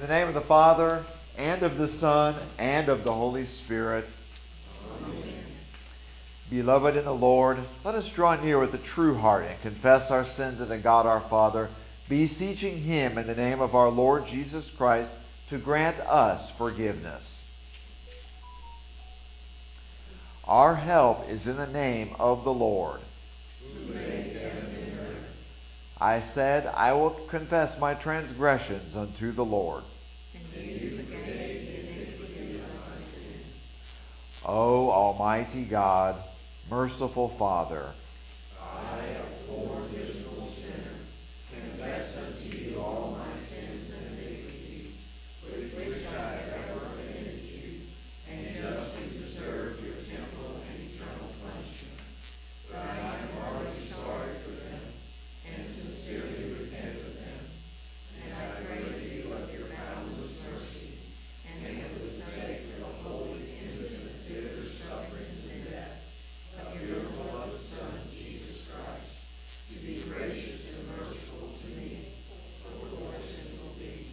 the name of the Father, and of the Son, and of the Holy Spirit. Amen. Beloved in the Lord, let us draw near with a true heart and confess our sins unto God our Father, beseeching Him in the name of our Lord Jesus Christ to grant us forgiveness. Our help is in the name of the Lord. Who made heaven and earth. I said, I will confess my transgressions unto the Lord. And you forgave the iniquity of my sin. O Almighty God, merciful Father, I, a poor miserable sinner, confess unto you all my sins and iniquities, with which I have ever offended you, and justly deserve your temporal and eternal punishment. But I am heartily sorry for them, and sincerely repent of them. And I pray to you of your boundless mercy, and of the sake of the holy, innocent, bitter sufferings and death of your beloved Son, Jesus Christ, to be gracious and merciful to me, a poor sinful being.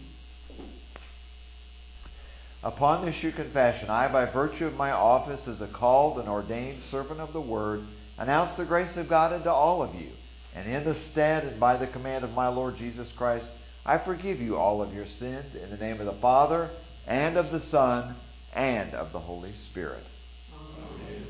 upon this your confession, I, by virtue of my office as a called and ordained servant of the Word, announce the grace of God unto all of you. And in the stead and by the command of my Lord Jesus Christ, I forgive you all of your sins in the name of the Father, and of the Son, and of the Holy Spirit. Amen.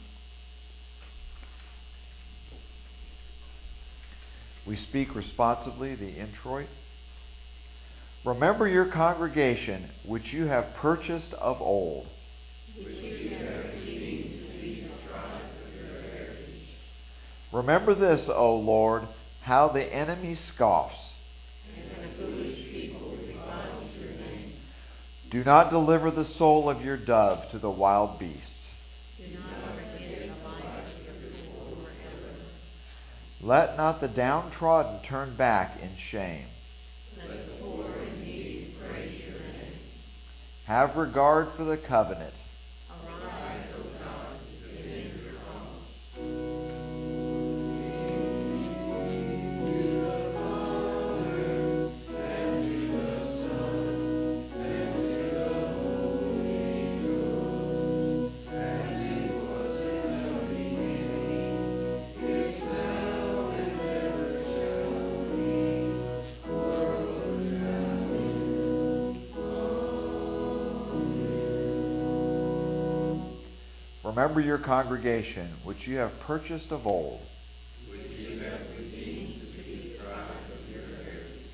We speak responsibly the introit. Remember your congregation, which you have purchased of old. Which you have redeemed to be the tribe of your heritage. Remember this, O Lord, how the enemy scoffs. And the foolish people reviled your name. Do not deliver the soul of your dove to the wild beasts. Do not forget the life of your poor forever. Let not the downtrodden turn back in shame. Let the poor and needy praise your name. Have regard for the covenant. Arise, O God, to defend your cause. Remember your congregation, which you have purchased of old. Which you have redeemed to be the tribe of your heritage.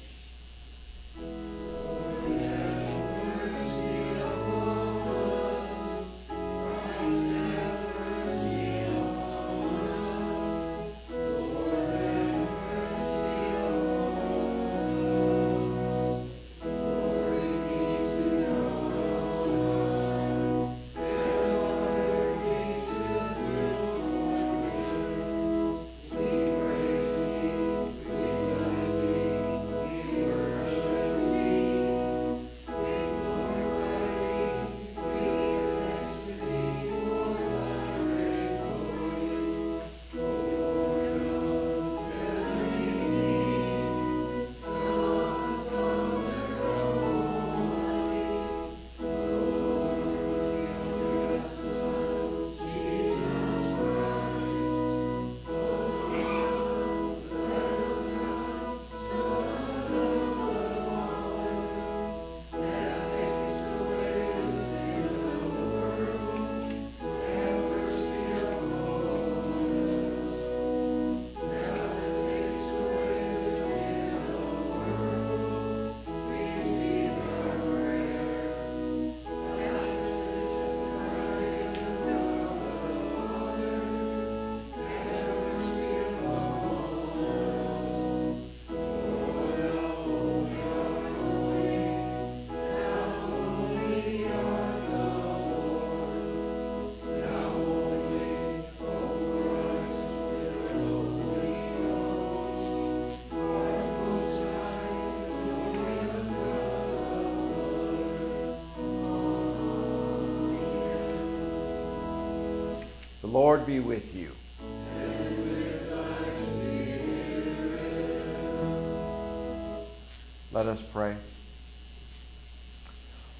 The Lord be with you. And with thy spirit. Let us pray.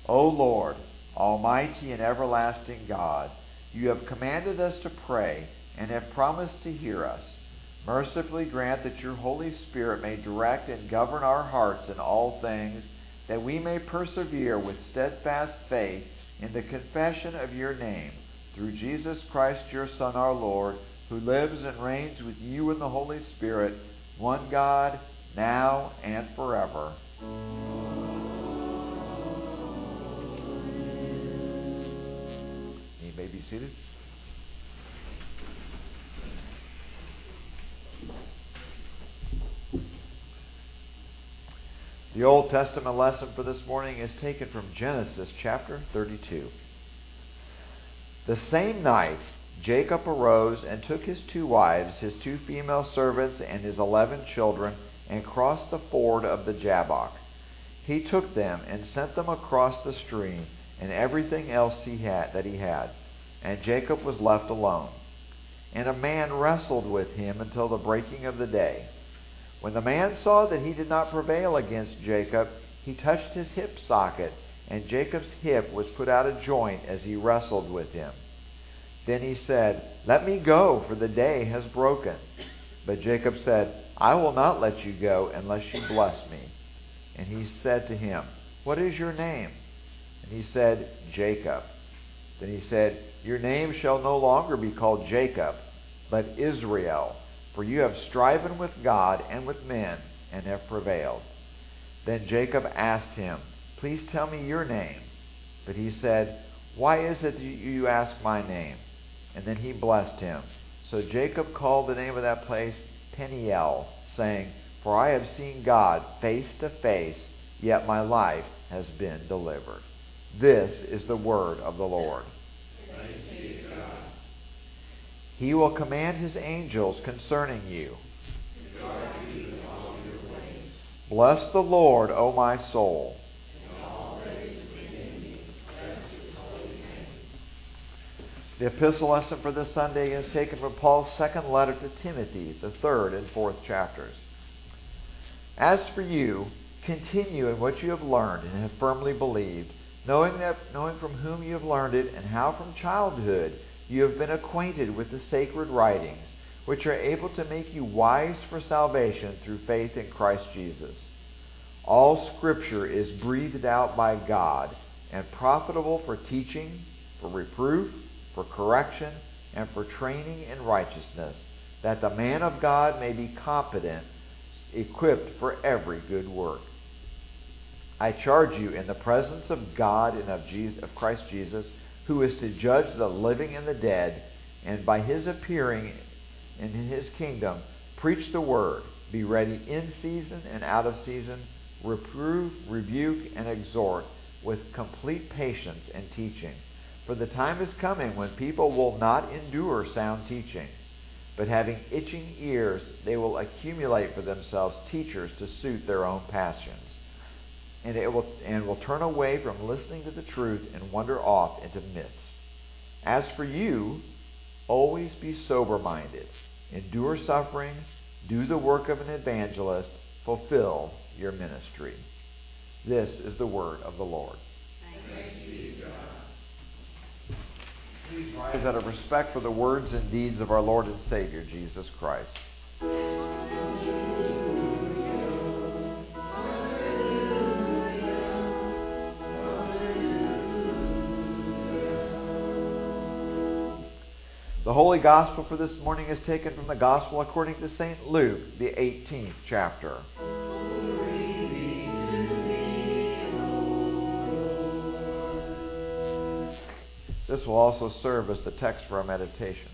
O Lord, almighty and everlasting God, you have commanded us to pray and have promised to hear us. Mercifully grant that your Holy Spirit may direct and govern our hearts in all things, that we may persevere with steadfast faith in the confession of your name, through Jesus Christ your Son, our Lord, who lives and reigns with you in the Holy Spirit, one God, now and forever. You may be seated. The Old Testament lesson for this morning is taken from Genesis chapter 32. The same night, Jacob arose and took his 2 wives, his 2 female servants, and his 11 children, and crossed the ford of the Jabbok. He took them and sent them across the stream, and everything else that he had. And Jacob was left alone. And a man wrestled with him until the breaking of the day. When the man saw that he did not prevail against Jacob, he touched his hip socket, and Jacob's hip was put out of joint as he wrestled with him. Then he said, "Let me go, for the day has broken." But Jacob said, "I will not let you go unless you bless me." And he said to him, "What is your name?" And he said, "Jacob." Then he said, "Your name shall no longer be called Jacob, but Israel, for you have striven with God and with men, and have prevailed." Then Jacob asked him, "Please tell me your name." But he said, "Why is it that you ask my name?" And then he blessed him. So Jacob called the name of that place Peniel, saying, "For I have seen God face to face, yet my life has been delivered." This is the word of the Lord. Thanks be to God. He will command his angels concerning you. To guard you in all your ways. Bless the Lord, O my soul. And all that is within me, bless his holy name. The epistle lesson for this Sunday is taken from Paul's second letter to Timothy, the 3rd and 4th chapters. As for you, continue in what you have learned and have firmly believed, knowing from whom you have learned it, and how from childhood you have been acquainted with the sacred writings, which are able to make you wise for salvation through faith in Christ Jesus. All Scripture is breathed out by God and profitable for teaching, for reproof, for correction, and for training in righteousness, that the man of God may be competent, equipped for every good work. I charge you in the presence of God and of Christ Jesus, who is to judge the living and the dead, and by his appearing in his kingdom, preach the word, be ready in season and out of season, reprove, rebuke, and exhort with complete patience and teaching. For the time is coming when people will not endure sound teaching, but having itching ears, they will accumulate for themselves teachers to suit their own passions, and will turn away from listening to the truth and wander off into myths. As for you, always be sober-minded, endure suffering, do the work of an evangelist, fulfill your ministry. This is the word of the Lord. Thanks be to God. Please rise out of respect for the words and deeds of our Lord and Savior, Jesus Christ. The Holy Gospel for this morning is taken from the Gospel according to St. Luke, the 18th chapter. This will also serve as the text for our meditation.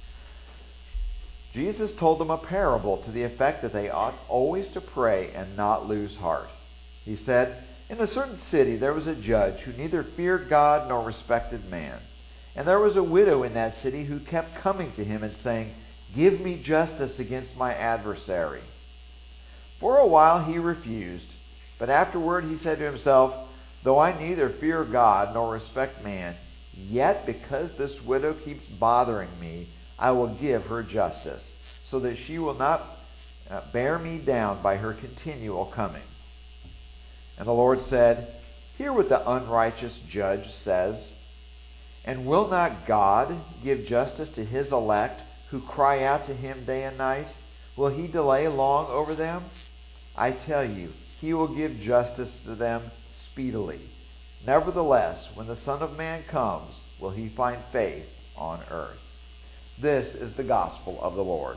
Jesus told them a parable to the effect that they ought always to pray and not lose heart. He said, "In a certain city there was a judge who neither feared God nor respected man. And there was a widow in that city who kept coming to him and saying, 'Give me justice against my adversary.' For a while he refused, but afterward he said to himself, 'Though I neither fear God nor respect man, yet because this widow keeps bothering me, I will give her justice, so that she will not bear me down by her continual coming.' And the Lord said, Hear what the unrighteous judge says. And will not God give justice to his elect who cry out to him day and night? Will he delay long over them? I tell you, he will give justice to them speedily. Nevertheless, when the Son of Man comes, will he find faith on earth? This is the gospel of the Lord.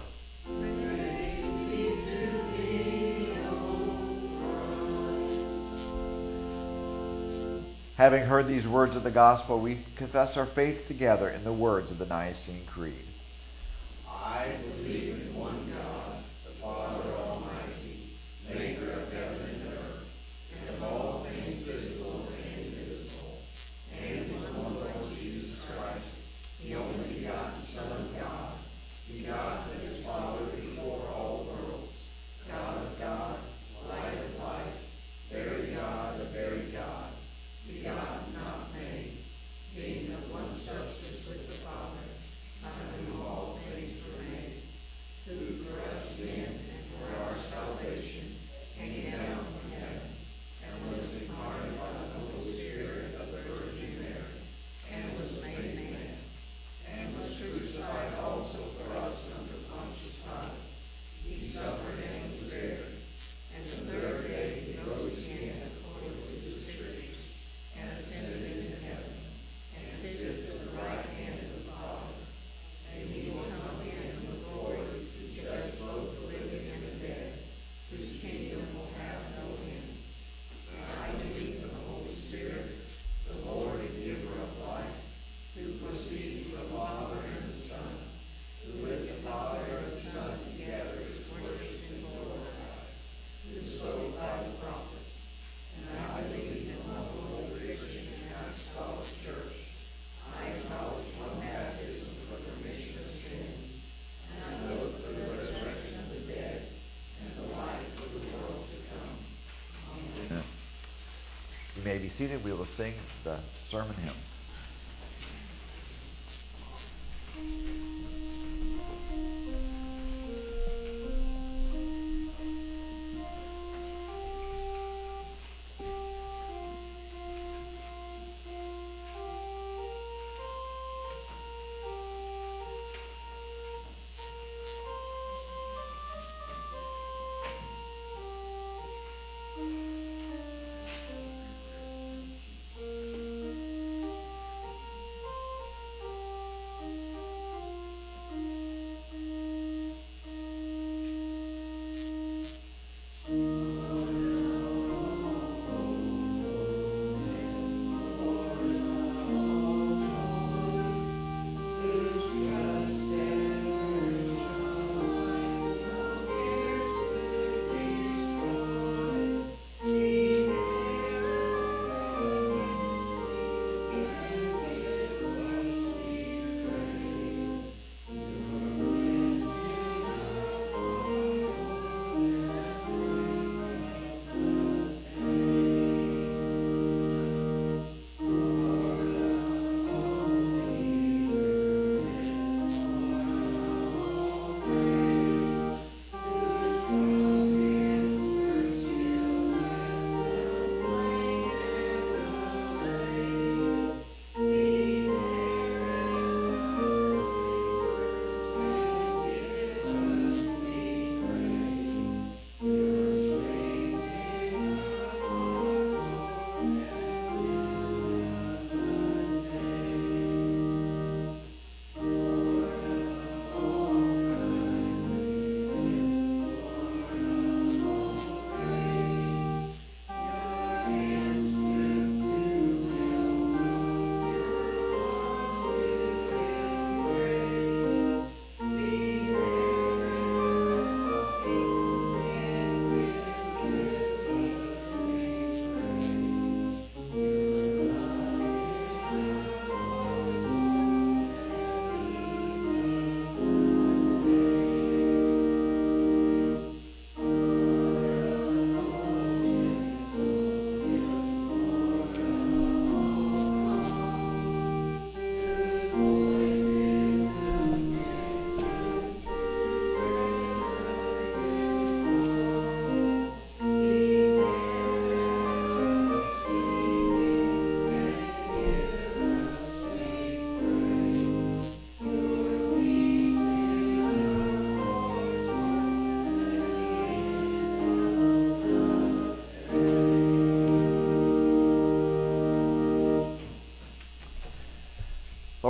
Having heard these words of the gospel, we confess our faith together in the words of the Nicene Creed. I believe in one God, the Father Almighty, maker of heaven and earth, and of all things visible and invisible, and in one Lord Jesus Christ, the only begotten Son of God, begotten of his Father before all worlds, God of God, light of light, very God of very God, begotten, not made, being of one substance with the Father, by whom all things were made, who for us men and for our salvation came down from heaven, and was incarnate by the Holy Spirit of the Virgin Mary, and was made man, and was crucified also for us under Pontius Pilate. He suffered and was buried, and the third day he rose again according to the Scriptures, and ascended into heaven, and sitteth at the right hand of the Father. And he will come again in glory to judge both the living and the dead, whose kingdom will have no end. I believe in the Holy Spirit, the Lord and giver of life, who proceeds from the Father and the Son, who with the Father and the Son together is worshipped and glorified, who spoke by the prophets. And I believe in one holy Christian and apostolic church. I acknowledge one baptism for the remission of sins, and I look for the resurrection of the dead and the life of the world to come. Amen. You may be seated. We will sing the sermon hymn.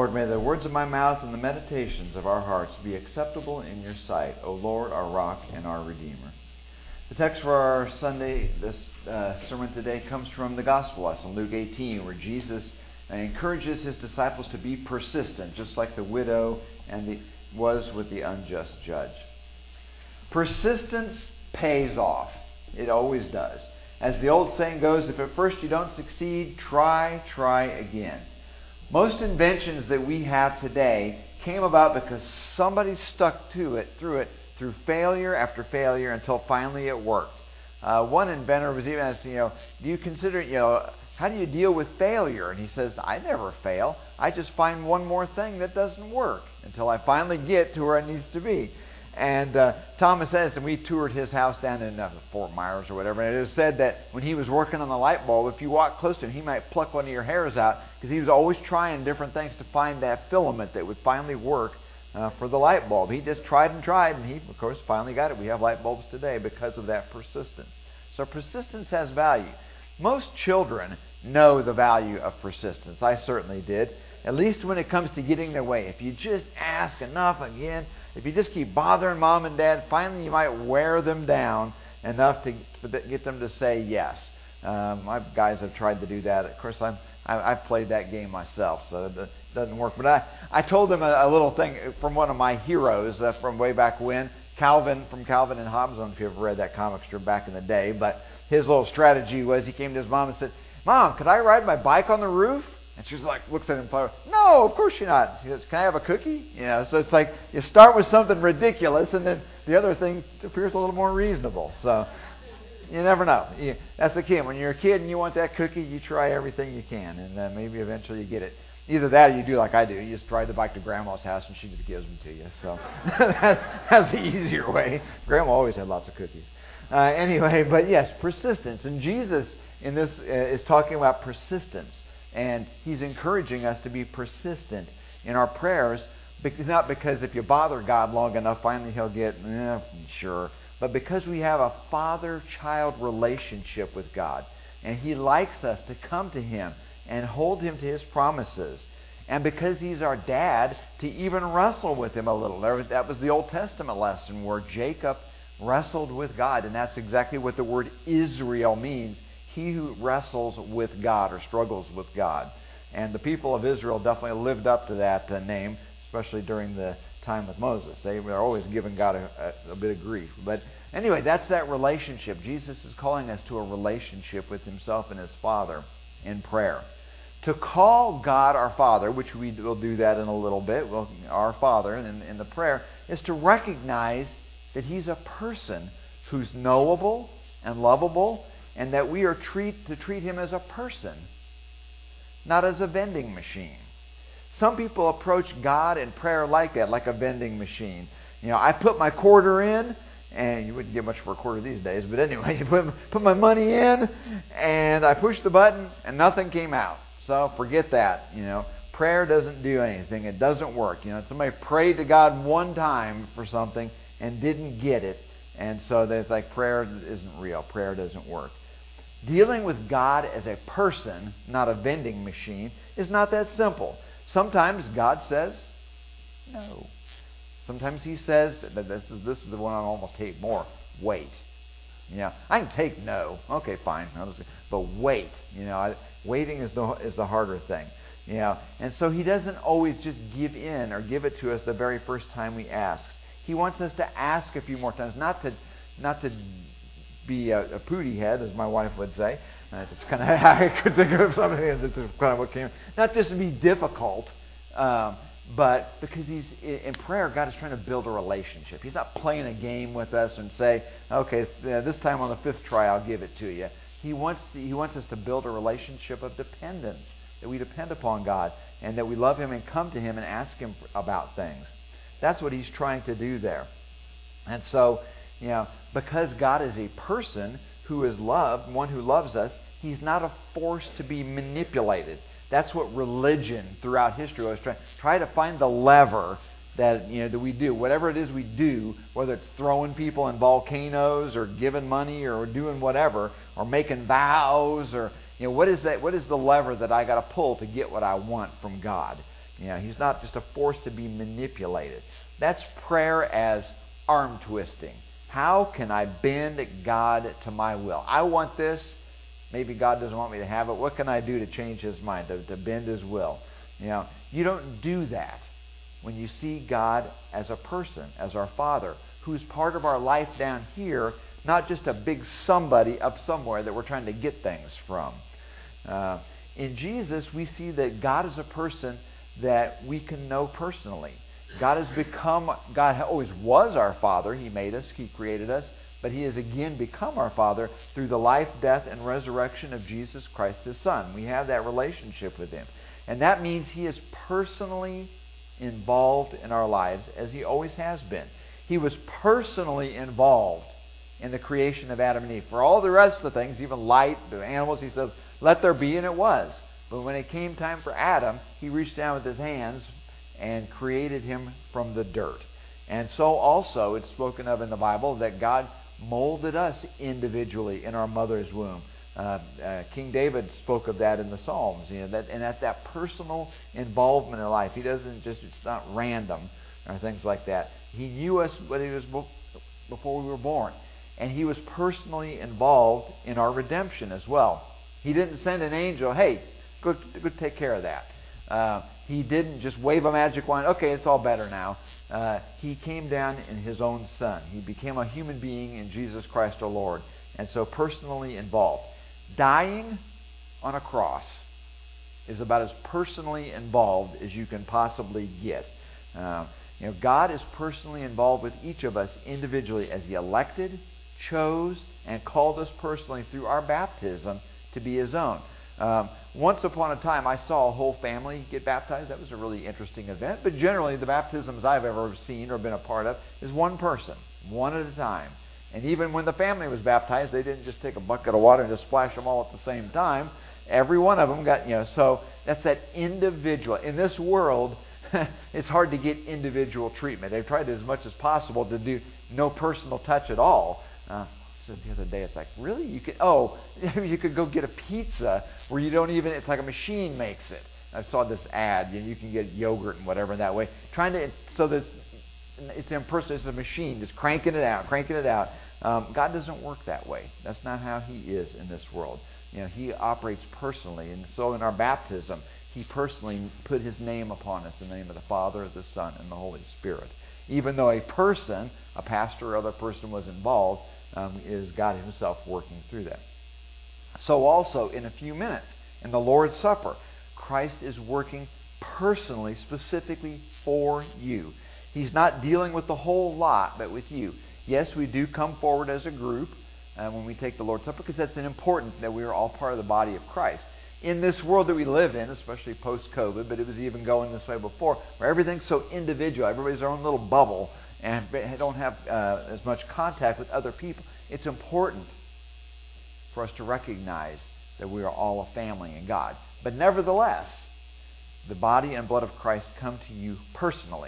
Lord, may the words of my mouth and the meditations of our hearts be acceptable in your sight, O Lord, our rock and our Redeemer. The text for our Sunday, this sermon today, comes from the Gospel lesson, Luke 18, where Jesus encourages his disciples to be persistent, just like the widow was with the unjust judge. Persistence pays off. It always does. As the old saying goes, if at first you don't succeed, try again. Most inventions that we have today came about because somebody stuck to it, through failure after failure until finally it worked. One inventor was even asked, do you consider, how do you deal with failure? And he says, I never fail. I just find one more thing that doesn't work until I finally get to where it needs to be. And Thomas Edison, we toured his house down in Fort Myers or whatever, and it was said that when he was working on the light bulb, if you walked close to him, he might pluck one of your hairs out because he was always trying different things to find that filament that would finally work for the light bulb. He just tried, and he, of course, finally got it. We have light bulbs today because of that persistence. So persistence has value. Most children know the value of persistence. I certainly did, at least when it comes to getting their way. If you just ask enough again, if you just keep bothering mom and dad, finally you might wear them down enough to get them to say yes. My guys have tried to do that. Of course, I've played that game myself, so it doesn't work. But I told them a little thing from one of my heroes from way back when, Calvin, from Calvin and Hobbes. I don't know if you ever read that comic strip back in the day, but his little strategy was he came to his mom and said, Mom, could I ride my bike on the roof? And she's like, looks at him, no, of course you're not. He says, can I have a cookie? So it's like you start with something ridiculous, and then the other thing appears a little more reasonable. So you never know. That's the key. When you're a kid and you want that cookie, you try everything you can, and maybe eventually you get it. Either that or you do like I do. You just ride the bike to Grandma's house, and she just gives them to you. So that's the easier way. Grandma always had lots of cookies. Anyway, but yes, persistence. And Jesus in this is talking about persistence. And he's encouraging us to be persistent in our prayers, not because if you bother God long enough, finally he'll get, sure. But because we have a father-child relationship with God. And he likes us to come to him and hold him to his promises. And because he's our dad, to even wrestle with him a little. That was the Old Testament lesson where Jacob wrestled with God. And that's exactly what the word Israel means. He who wrestles with God or struggles with God. And the people of Israel definitely lived up to that name, especially during the time with Moses. They were always giving God a bit of grief. But anyway, that's that relationship. Jesus is calling us to a relationship with himself and his Father in prayer. To call God our Father, which we will do that in a little bit, our Father in the prayer, is to recognize that he's a person who's knowable and lovable, and that we are to treat him as a person, not as a vending machine. Some people approach God in prayer like that, like a vending machine. I put my quarter in, and you wouldn't get much for a quarter these days, but anyway, you put my money in, and I pushed the button, and nothing came out. So forget that. Prayer doesn't do anything. It doesn't work. Somebody prayed to God one time for something and didn't get it, and so they think prayer isn't real. Prayer doesn't work. Dealing with God as a person, not a vending machine, is not that simple. Sometimes God says no. Sometimes he says, this is the one I almost hate more, wait. I can take no. Okay, fine. But wait. Waiting is the harder thing. And so he doesn't always just give in or give it to us the very first time we ask. He wants us to ask a few more times, not to be a pooty head, as my wife would say. It's kind of I could think of something that's kind of what came. Not just to be difficult, but because he's in prayer, God is trying to build a relationship. He's not playing a game with us and say, okay, this time on the fifth try I'll give it to you. He wants us to build a relationship of dependence, that we depend upon God and that we love him and come to him and ask him about things. That's what he's trying to do there. And so, because God is a person who is loved, one who loves us, he's not a force to be manipulated. That's what religion throughout history was try to find the lever that we do. Whatever it is we do, whether it's throwing people in volcanoes or giving money or doing whatever, or making vows, or what is that? What is the lever that I got to pull to get what I want from God? He's not just a force to be manipulated. That's prayer as arm twisting. How can I bend God to my will? I want this. Maybe God doesn't want me to have it. What can I do to change His mind, to bend His will? You don't do that when you see God as a person, as our Father, who's part of our life down here, not just a big somebody up somewhere that we're trying to get things from. In Jesus, we see that God is a person that we can know personally. God always was our Father. He made us, He created us, but He has again become our Father through the life, death, and resurrection of Jesus Christ, His Son. We have that relationship with Him. And that means He is personally involved in our lives, as He always has been. He was personally involved in the creation of Adam and Eve. For all the rest of the things, even light, the animals, He says, let there be, and it was. But when it came time for Adam, He reached down with His hands and created him from the dirt. And so also it's spoken of in the Bible that God molded us individually in our mother's womb. King David spoke of that in the Psalms, and that personal involvement in life. He doesn't just, it's not random or things like that. He knew us before we were born. And He was personally involved in our redemption as well. He didn't send an angel, hey, go take care of that. He didn't just wave a magic wand, okay, it's all better now. He came down in His own Son. He became a human being in Jesus Christ our Lord. And so personally involved. Dying on a cross is about as personally involved as you can possibly get. God is personally involved with each of us individually as He elected, chose, and called us personally through our baptism to be His own. Once upon a time, I saw a whole family get baptized. That was a really interesting event. But generally, the baptisms I've ever seen or been a part of is one person, one at a time. And even when the family was baptized, they didn't just take a bucket of water and just splash them all at the same time. Every one of them got, so that's that individual. In this world, it's hard to get individual treatment. They've tried as much as possible to do no personal touch at all. So the other day, it's like, really? You could go get a pizza where you don't even, it's like a machine makes it. I saw this ad, you can get yogurt and whatever in that way. So that it's impersonal, it's a machine, just cranking it out. God doesn't work that way. That's not how He is in this world. He operates personally. And so in our baptism, He personally put His name upon us, in the name of the Father, the Son, and the Holy Spirit. Even though a pastor or other person was involved, is God Himself working through that. So also in a few minutes, in the Lord's Supper, Christ is working personally, specifically for you. He's not dealing with the whole lot, but with you. Yes, we do come forward as a group when we take the Lord's Supper, because that's important that we are all part of the body of Christ. In this world that we live in, especially post-COVID, but it was even going this way before, where everything's so individual, everybody's their own little bubble, and don't have as much contact with other people. It's important for us to recognize that we are all a family in God. But nevertheless, the body and blood of Christ come to you personally.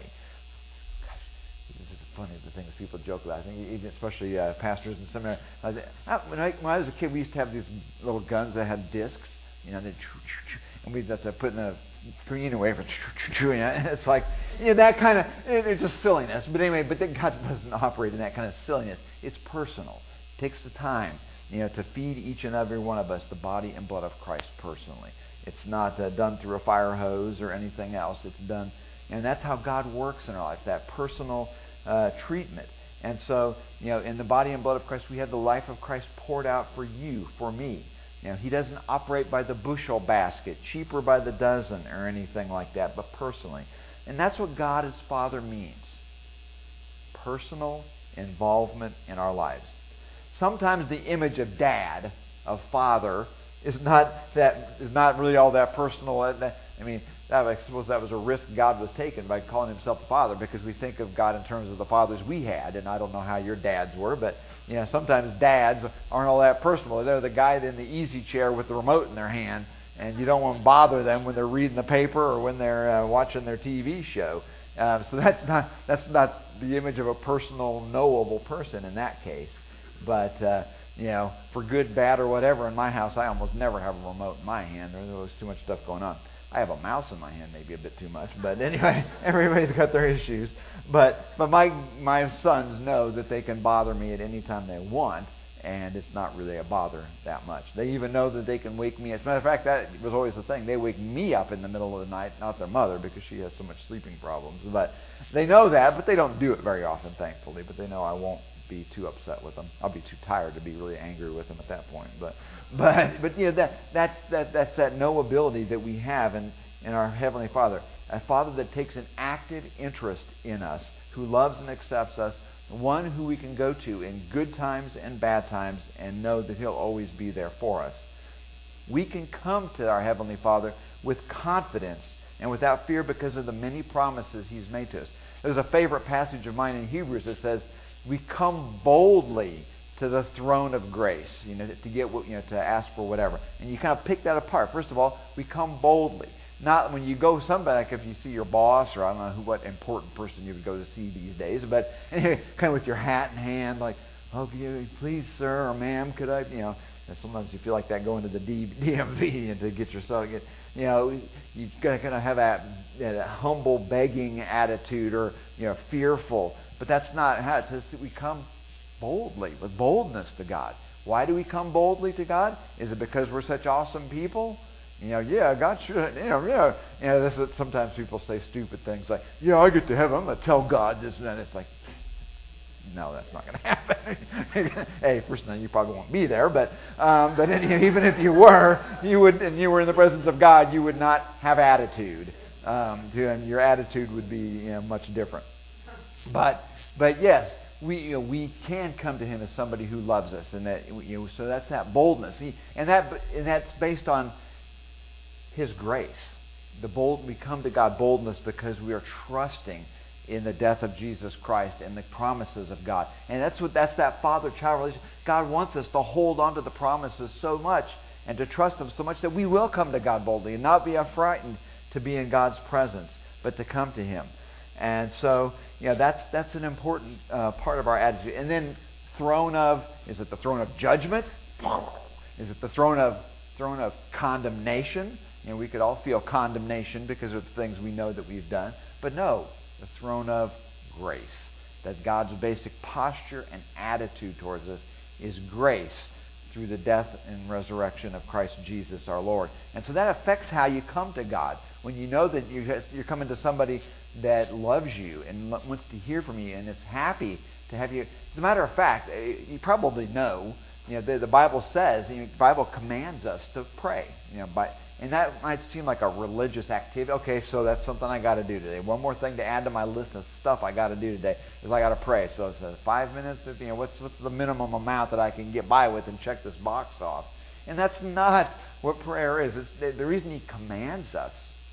It's funny the things people joke about. I think even especially pastors and seminary. When I was a kid, we used to have these little guns that had discs, and we'd have to put in a communion wafer. It's like that kind of. It's just silliness. But anyway, then God doesn't operate in that kind of silliness. It's personal. It takes the time, to feed each and every one of us the body and blood of Christ personally. It's not done through a fire hose or anything else. It's done, and that's how God works in our life. That personal treatment. And so, in the body and blood of Christ, we have the life of Christ poured out for you, for me. He doesn't operate by the bushel basket, cheaper by the dozen or anything like that, but personally. And that's what God as Father means. Personal involvement in our lives. Sometimes the image of dad, of father, is not really all that personal. I suppose that was a risk God was taking by calling Himself a Father, because we think of God in terms of the fathers we had, and I don't know how your dads were, but sometimes dads aren't all that personal. They're the guy in the easy chair with the remote in their hand, and you don't want to bother them when they're reading the paper or when they're watching their TV show. So that's not the image of a personal, knowable person in that case. But for good, bad, or whatever, in my house, I almost never have a remote in my hand. There was too much stuff going on. I have a mouse in my hand, maybe a bit too much. But anyway, everybody's got their issues. But my sons know that they can bother me at any time they want, and it's not really a bother that much. They even know that they can wake me. As a matter of fact, that was always the thing. They wake me up in the middle of the night, not their mother, because she has so much sleeping problems. But they know that, but they don't do it very often, thankfully. But they know I won't be too upset with them. I'll be too tired to be really angry with them at that point. But that's that knowability that we have in our Heavenly Father, a Father that takes an active interest in us, who loves and accepts us, one who we can go to in good times and bad times and know that He'll always be there for us. We can come to our Heavenly Father with confidence and without fear because of the many promises He's made to us. There's a favorite passage of mine in Hebrews that says, we come boldly to the throne of grace, to get to ask for whatever. And you kind of pick that apart. First of all, we come boldly. Not when you go somebody, like if you see your boss, or I don't know what important person you would go to see these days, but anyway, kind of with your hat in hand, like, oh, please, sir or ma'am, could I, and sometimes you feel like that going to the DMV and to get yourself, you kind of have that humble begging attitude, or fearful. But that's not how it says. We come boldly, with boldness to God. Why do we come boldly to God? Is it because we're such awesome people? God should, sometimes people say stupid things like, I get to heaven, I'm going to tell God this and that. It's like, no, that's not going to happen. Hey, first of all, you probably won't be there, but even if you were, and you were in the presence of God, you would not have attitude. And your attitude would be much different. But yes, we can come to Him as somebody who loves us, and that so that's that boldness. And that's based on His grace. We come to God boldness because we are trusting in the death of Jesus Christ and the promises of God. And that's that father-child relationship. God wants us to hold on to the promises so much and to trust them so much that we will come to God boldly and not be frightened to be in God's presence, but to come to Him. And so, that's an important part of our attitude. And then is it the throne of judgment? Is it the throne of condemnation? We could all feel condemnation because of the things we know that we've done. But no, the throne of grace. That God's basic posture and attitude towards us is grace through the death and resurrection of Christ Jesus our Lord. And so that affects how you come to God. When you know that you're coming to somebody that loves you and wants to hear from you and is happy to have you. As a matter of fact, you probably know, the Bible says, the Bible commands us to pray. And that might seem like a religious activity. Okay, so that's something I got to do today. One more thing to add to my list of stuff I got to do today is I got to pray. So it's 5 minutes, 15. What's the minimum amount that I can get by with and check this box off? And that's not what prayer is. The reason He commands us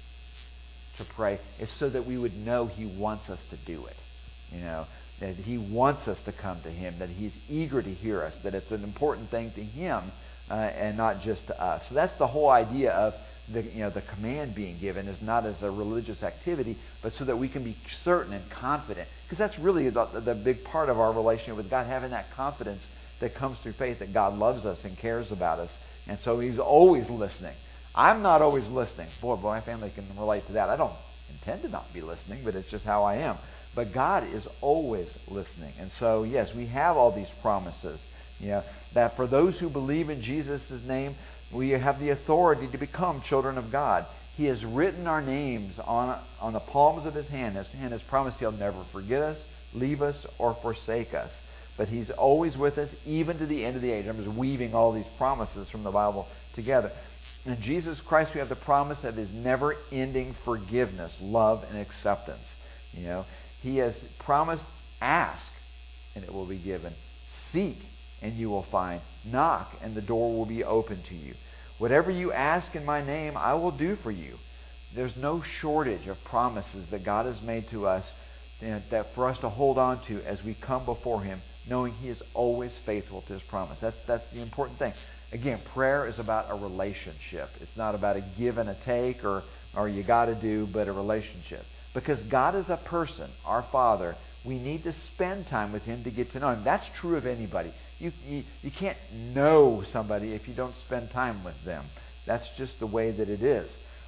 to pray is so that we would know He wants us to do it. That He wants us to come to Him, that He's eager to hear us, that it's an important thing to Him and not just to us. So that's the whole idea of the command being given, is not as a religious activity, but so that we can be certain and confident. Because that's really the big part of our relationship with God, having that confidence that comes through faith that God loves us and cares about us. And so He's always listening. I'm not always listening. Boy, my family can relate to that. I don't intend to not be listening, but it's just how I am. But God is always listening. And so, yes, we have all these promises. That for those who believe in Jesus' name, we have the authority to become children of God. He has written our names on the palms of His hand and has promised He'll never forget us, leave us, or forsake us. But He's always with us, even to the end of the age. I'm just weaving all these promises from the Bible together. In Jesus Christ, we have the promise of His never-ending forgiveness, love, and acceptance. He has promised, ask, and it will be given. Seek, and you will find. Knock, and the door will be open to you. Whatever you ask in my name, I will do for you. There's no shortage of promises that God has made to us that for us to hold on to as we come before Him, knowing He is always faithful to His promise. That's the important thing. Again, prayer is about a relationship. It's not about a give and a take or you got to do, but a relationship. Because God is a person, our Father. We need to spend time with Him to get to know Him. That's true of anybody. You can't know somebody if you don't spend time with them. That's just the way that it is.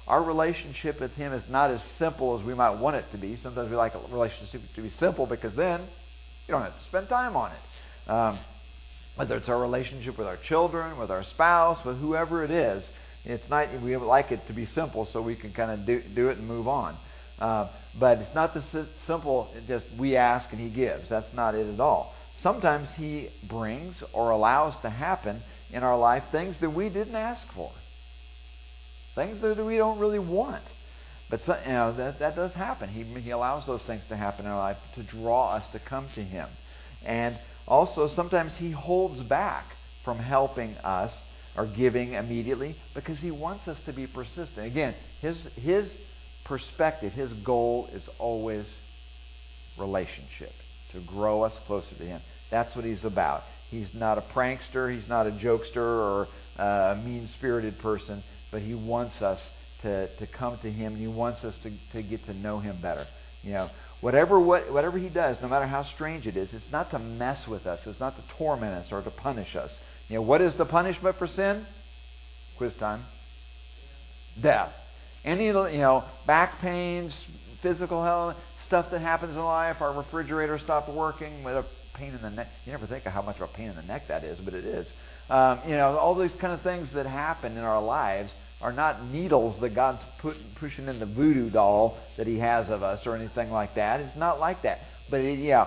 our relationship with Him is not as simple as we might want it to be. Sometimes we like a relationship to be simple because then you don't have to spend time on it. Whether it's our relationship with our children, with our spouse, with whoever it is, it's not. We like it to be simple so we can kind of do it and move on. But it's not the simple. Just we ask and He gives. That's not it at all. Sometimes He brings or allows to happen in our life things that we didn't ask for, things that we don't really want. But that does happen. He allows those things to happen in our life to draw us to come to Him. And also sometimes He holds back from helping us or giving immediately because He wants us to be persistent. Again, His perspective, His goal is always relationship, to grow us closer to Him. That's what He's about. He's not a prankster. He's not a jokester or a mean-spirited person, but He wants us to come to Him. He wants us to get to know Him better. Whatever He does, no matter how strange it is, it's not to mess with us. It's not to torment us or to punish us. What is the punishment for sin? Quiz time. Death. Any back pains, physical health, stuff that happens in life. Our refrigerator stopped working with a pain in the neck. You never think of how much of a pain in the neck that is, but it is. All these kind of things that happen in our lives are not needles that God's pushing in the voodoo doll that He has of us or anything like that. It's not like that. But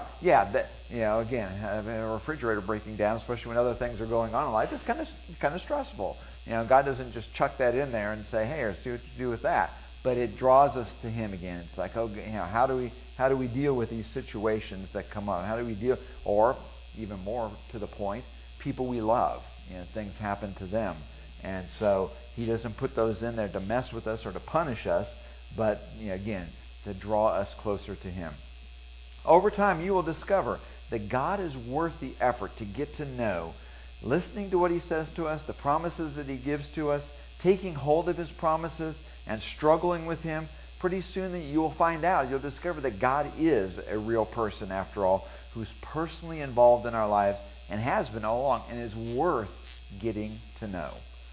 again, having a refrigerator breaking down, especially when other things are going on in life, it's kind of stressful. God doesn't just chuck that in there and say, "Hey, or see what you do with that." But it draws us to Him again. It's like, how do we deal with these situations that come up? How do we deal, or even more to the point, people we love, things happen to them, and so He doesn't put those in there to mess with us or to punish us, but again, to draw us closer to Him. Over time, you will discover that God is worth the effort to get to know, listening to what He says to us, the promises that He gives to us, taking hold of His promises, and struggling with Him. Pretty soon that you will find out, you'll discover that God is a real person after all, who's personally involved in our lives and has been all along, and is worth getting to know.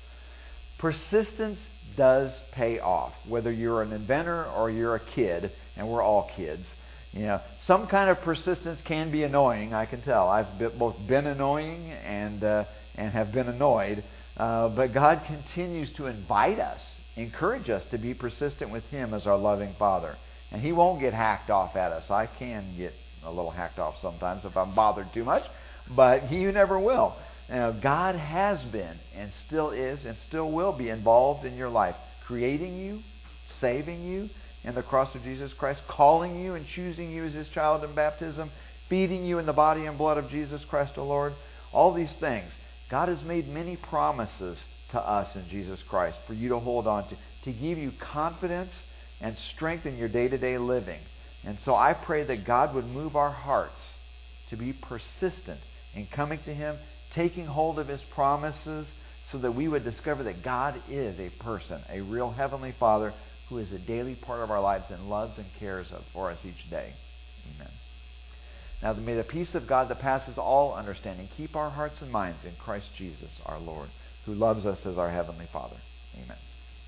Persistence does pay off, whether you're an inventor or you're a kid, and we're all kids. Some kind of persistence can be annoying, I can tell. I've both been annoying and have been annoyed, but God continues to invite us, encourage us to be persistent with Him as our loving Father. And He won't get hacked off at us. I can get a little hacked off sometimes if I'm bothered too much, but He never will. God has been and still is and still will be involved in your life, creating you, saving you in the cross of Jesus Christ, calling you and choosing you as His child in baptism, feeding you in the body and blood of Jesus Christ the Lord. All these things. God has made many promises to us in Jesus Christ for you to hold on to give you confidence and strength in your day-to-day living. And so I pray that God would move our hearts to be persistent in coming to Him, taking hold of His promises, so that we would discover that God is a person, a real Heavenly Father who is a daily part of our lives and loves and cares for us each day. Amen. Now may the peace of God that passes all understanding keep our hearts and minds in Christ Jesus our Lord, who loves us as our Heavenly Father. Amen.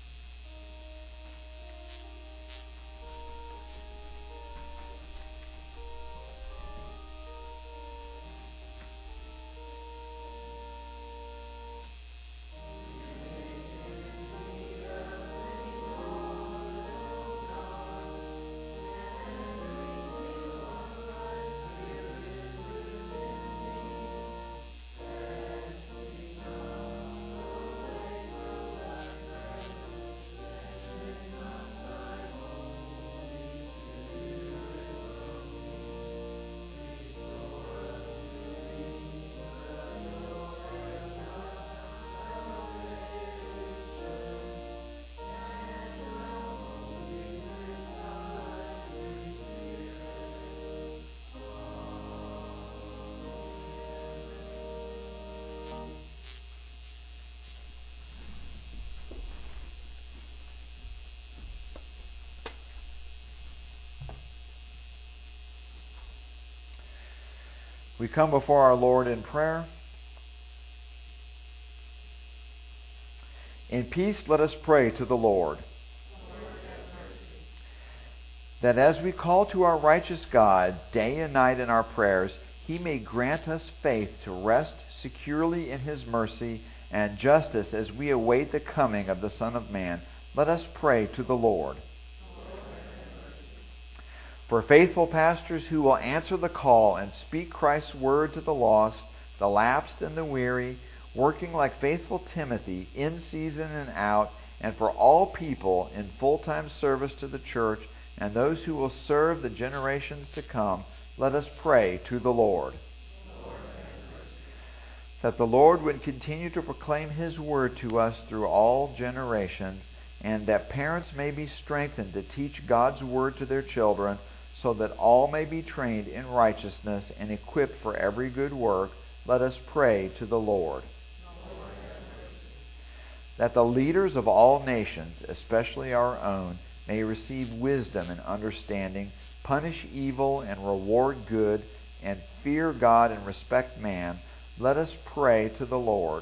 We come before our Lord in prayer. In peace, let us pray to the Lord. that as we call to our righteous God day and night in our prayers, He may grant us faith to rest securely in His mercy and justice as we await the coming of the Son of Man. Let us pray to the Lord. For faithful pastors who will answer the call and speak Christ's word to the lost, the lapsed and the weary, working like faithful Timothy in season and out, and for all people in full-time service to the church and those who will serve the generations to come, let us pray to the Lord. That the Lord would continue to proclaim His word to us through all generations, and that parents may be strengthened to teach God's word to their children, so that all may be trained in righteousness and equipped for every good work, let us pray to the Lord. That the leaders of all nations, especially our own, may receive wisdom and understanding, punish evil and reward good, and fear God and respect man, let us pray to the Lord.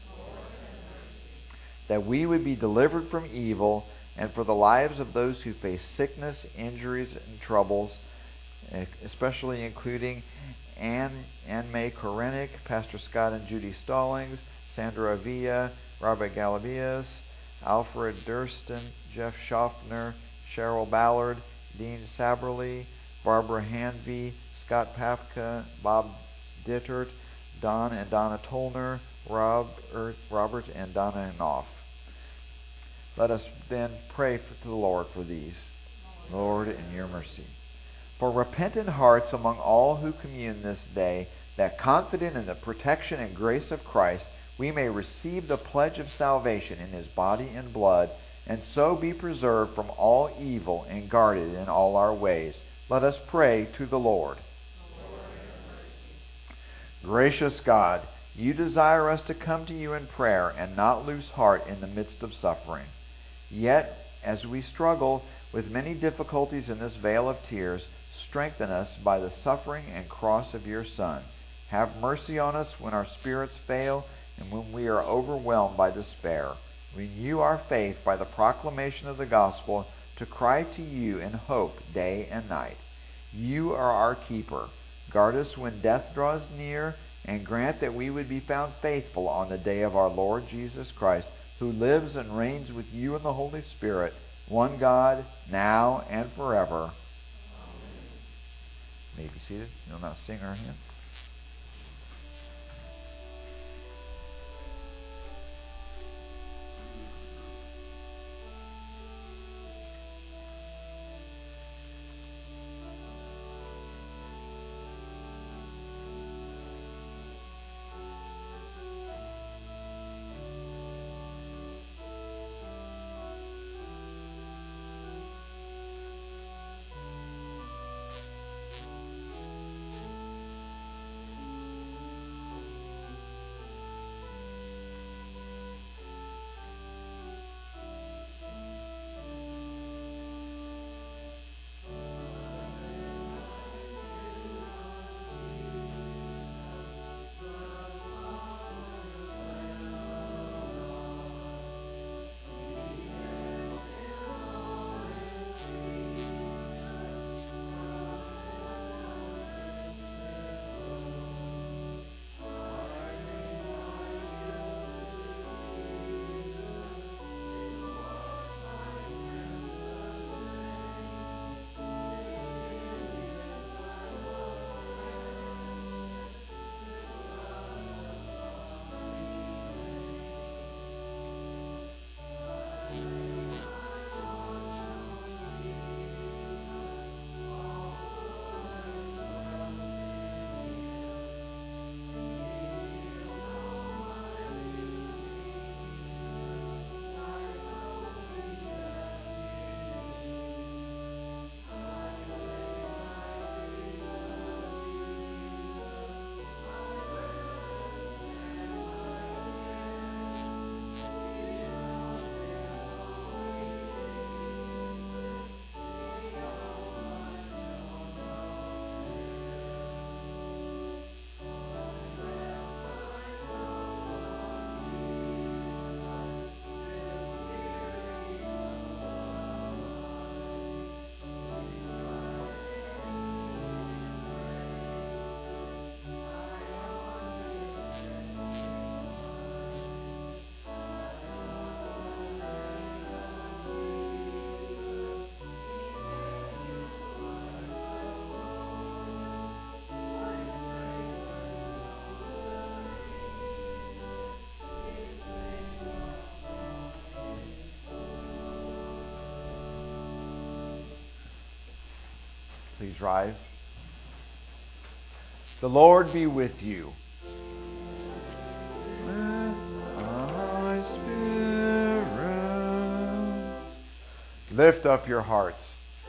That we would be delivered from evil, and for the lives of those who face sickness, injuries, and troubles, especially including Anne May Korenick, Pastor Scott and Judy Stallings, Sandra Avila, Robert Galavias, Alfred Durston, Jeff Schaffner, Cheryl Ballard, Dean Saberly, Barbara Hanvey, Scott Papka, Bob Dittert, Don and Donna Tolner, Robert and Donna Knopf. Let us then pray to the Lord for these. Lord, in your mercy. For repentant hearts among all who commune this day, that confident in the protection and grace of Christ, we may receive the pledge of salvation in His body and blood, and so be preserved from all evil and guarded in all our ways. Let us pray to the Lord. Gracious God, you desire us to come to you in prayer and not lose heart in the midst of suffering. Yet, as we struggle with many difficulties in this vale of tears, strengthen us by the suffering and cross of your Son. Have mercy on us when our spirits fail and when we are overwhelmed by despair. Renew our faith by the proclamation of the gospel to cry to you in hope day and night. You are our keeper. Guard us when death draws near, and grant that we would be found faithful on the day of our Lord Jesus Christ, who lives and reigns with you in the Holy Spirit, one God, now and forever. May you be seated. You'll now sing our hymn. Please rise. The Lord be with you. With thy spirit. Lift up your hearts.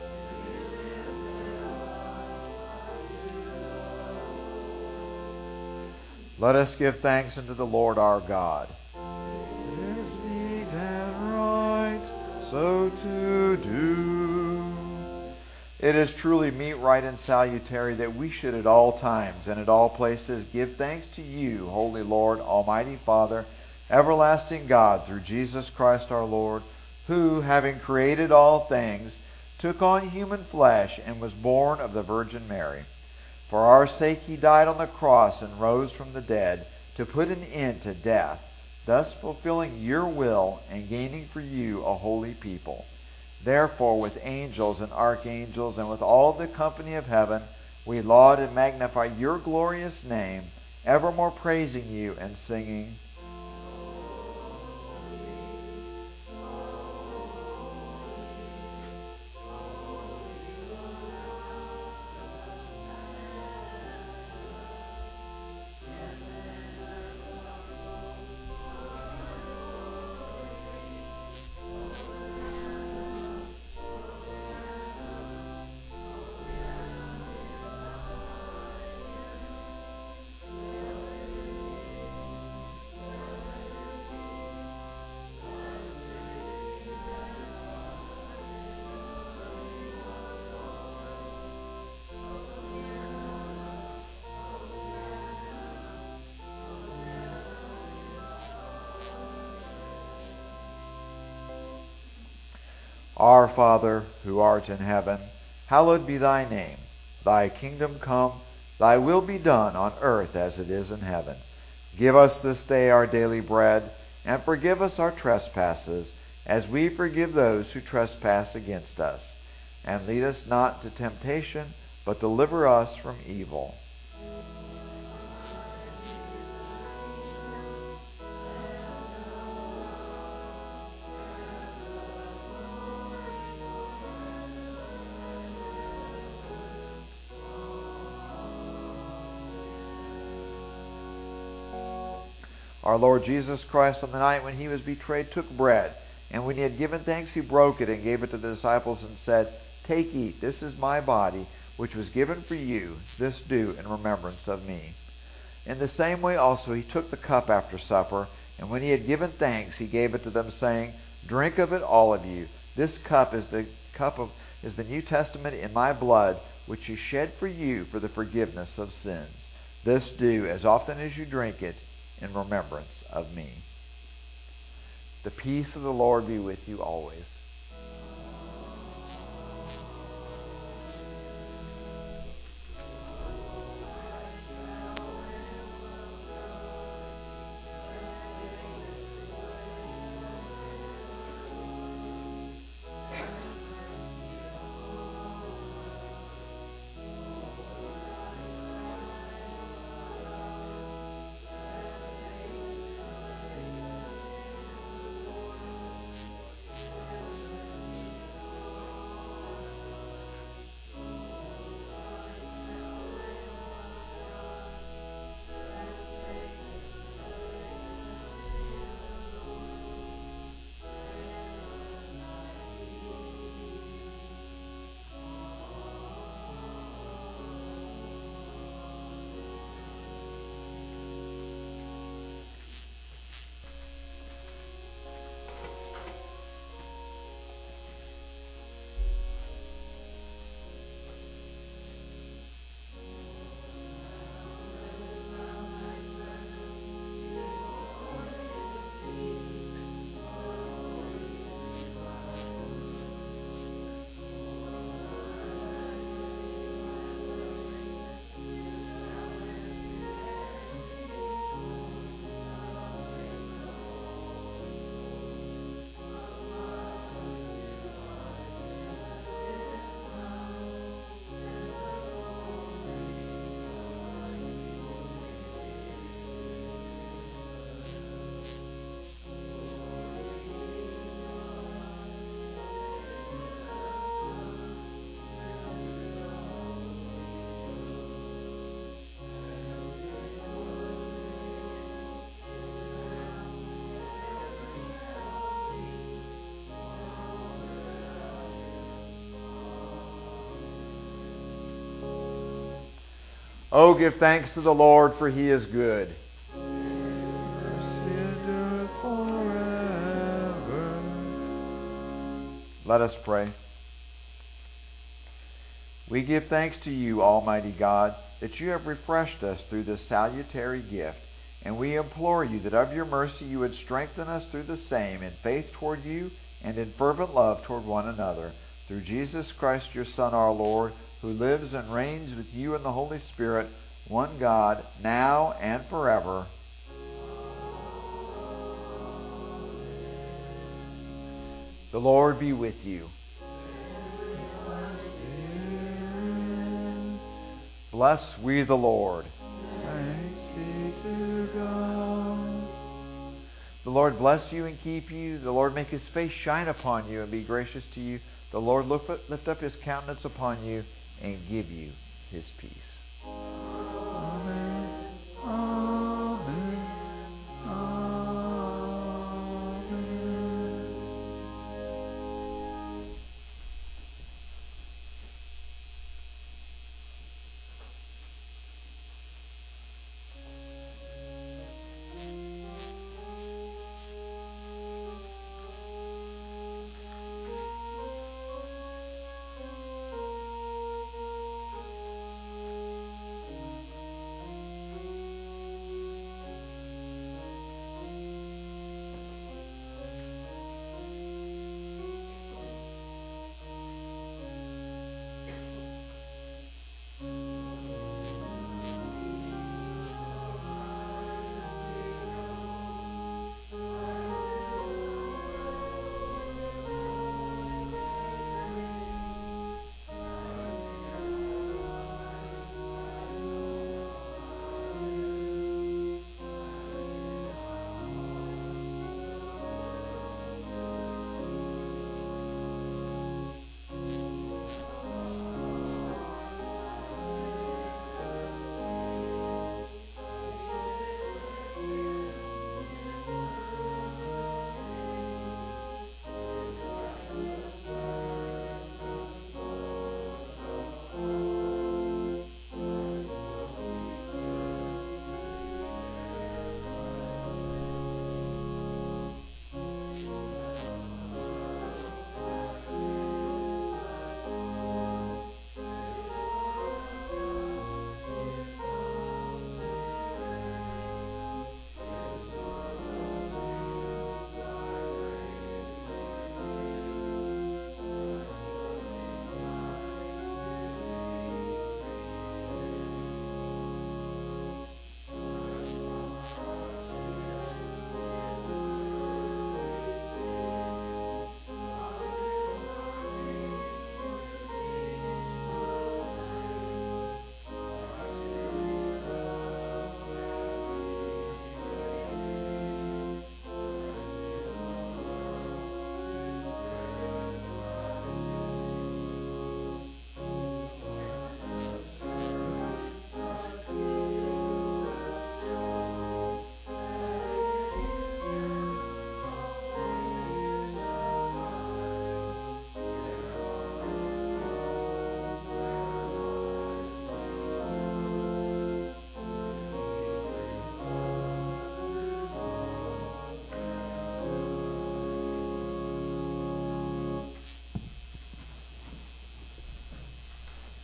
Let us give thanks unto the Lord our God. It is meet and right so to do. It is truly meet, right, and salutary that we should at all times and at all places give thanks to you, Holy Lord, Almighty Father, everlasting God, through Jesus Christ our Lord, who, having created all things, took on human flesh and was born of the Virgin Mary. For our sake he died on the cross and rose from the dead to put an end to death, thus fulfilling your will and gaining for you a holy people. Therefore, with angels and archangels and with all the company of heaven, we laud and magnify your glorious name, evermore praising you and singing, Our Father, who art in heaven, hallowed be thy name. Thy kingdom come, thy will be done on earth as it is in heaven. Give us this day our daily bread, and forgive us our trespasses, as we forgive those who trespass against us. And lead us not to temptation, but deliver us from evil. Our Lord Jesus Christ, on the night when he was betrayed, took bread, and when he had given thanks, he broke it and gave it to the disciples and said, Take, eat, this is my body, which was given for you. This do in remembrance of me. In the same way also he took the cup after supper, and when he had given thanks, he gave it to them, saying, Drink of it, all of you. This cup is the New Testament in my blood, which is shed for you for the forgiveness of sins. This do as often as you drink it in remembrance of me. The peace of the Lord be with you always. Oh, give thanks to the Lord, for He is good. Mercy endureth forever. Let us pray. We give thanks to you, Almighty God, that you have refreshed us through this salutary gift, and we implore you that of your mercy you would strengthen us through the same in faith toward you and in fervent love toward one another, through Jesus Christ your Son, our Lord, who lives and reigns with you in the Holy Spirit, one God, now and forever. The Lord be with you. Bless we the Lord. Thanks be to God. The Lord bless you and keep you. The Lord make His face shine upon you and be gracious to you. The Lord lift up His countenance upon you and give you His peace.